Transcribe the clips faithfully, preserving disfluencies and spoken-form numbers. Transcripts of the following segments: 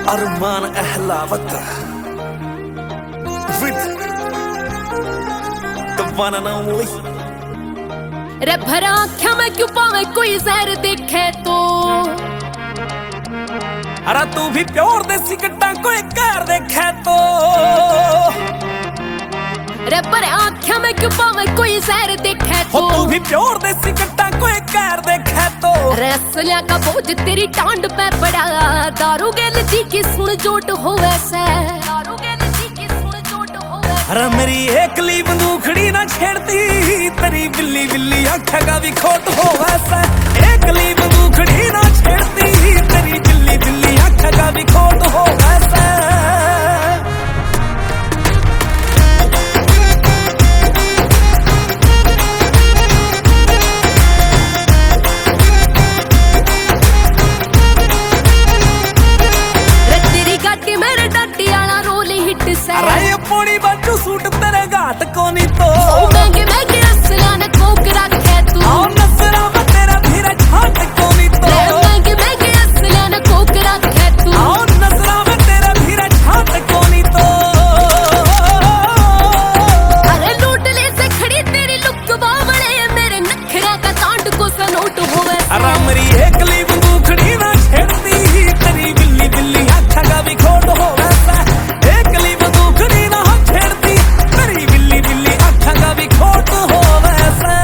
Armaan Ahlawat with the one and only रे भरा आँखें में क्यों पावे कोई जहर देखे तो अरे तू भी प्योर देसी कट्टा कोई कर देखे तो रे भरा आँखें में क्यों पावे कोई जहर देखे तो तू भी प्योर देसी कट्टा कोई कर देखे तो रे असलिया का बोझ तेरी टांड पे पड़ा दारू गेल जी की सुन जोट हो वैसे दारू गेल जी की सुन जोट हो वैसे अरे मेरी एकली बंदूखड़ी ना छेड़ती तेरी बिल्ली बिल्ली आँखें का भी खोट हो वैसे एकली बंदूखड़ी ना छेड़ती तेरी बिल्ली बिल्ली आँखें का भी खोट हो वैसे अरे पोड़ी बच्चू सूट तेरे घाट को नहीं तो महंगे महंगे असला ने कोक रखे तू और नजरा में तेरा धीरे छाट को नहीं तो महंगे महंगे असला ने कोक रखे तू और नजरा में तेरा धीरे छाट को नहीं तो अरे लूट ले से खड़ी तेरी लुक बावड़े मेरे नखरा का तांड को सनोट होवे अरे मेरी एकली बंदूखड़ी ना छेड़ती तेरी बिल्ली बिल्ली आँखों का भी खोट हो वैसा एकली बंदूखड़ी ना छेड़ती तेरी बिल्ली बिल्ली आँखों का भी खोट हो वैसा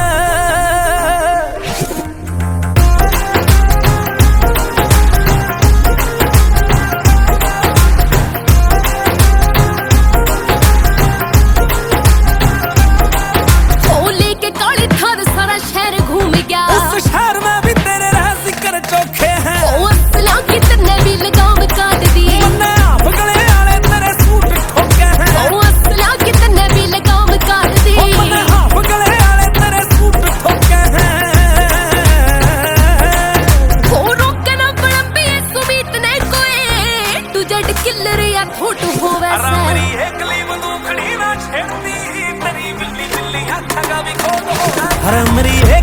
होली के काली थार सारा शहर घूम गया उस शहर में भी तेरे रह जिक्र चोखे हैं ओ असला की तन्ने भी लगाम काट दी मन्ने आप गले आले तेरे सूट ठोके हैं ओ असला की तन्ने भी लगाम काट दी ओ मन्ने आप गले आले तेरे सूट ठोके हैं ओ रोकना बड़ंबी सुमीत ने कोई तू जट किल्लर या थोट हो अरे वैसे मेरी एकली बंदूखड़ी ना छेड़ती तेरी बिल्ली बिल्ली आँखों का भी खोट हो अरे मेरी